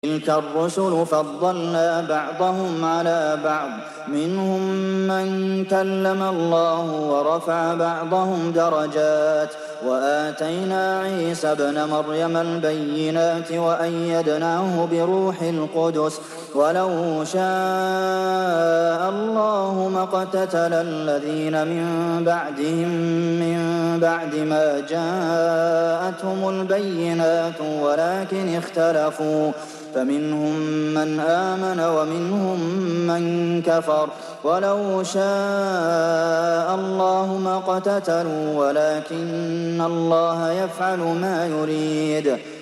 تِلْكَ الرُّسُلُ فَضَّلْنَا بَعْضَهُمْ عَلَىٰ بَعْضٍ ۖ مِّنْهُم مَّن كَلَّمَ اللَّهُ وَرَفَعَ بَعْضَهُمْ دَرَجَاتٍ ۚ وَآتَيْنَا عِيسَى ابْنَ مَرْيَمَ الْبَيِّنَاتِ وَأَيَّدْنَاهُ بِرُوحِ الْقُدُسِ ۗ وَلَوْ شَاءَ اللَّهُ مَا اقْتَتَلَ الَّذِينَ مِن بَعْدِهِم مِّن بَعْدِ مَا جَاءَتْهُمُ الْبَيِّنَاتُ وَلَٰكِنِ اخْتَلَفُوا ۚ فَمِنْهُم مَّنْ آمَنَ وَمِنْهُم مَّن كَفَرَ ۚ وَلَوْ شَاءَ اللَّهُ مَا اقْتَتَلُوا وَلَٰكِنَّ اللَّهَ يَفْعَلُ مَا يُرِيدُ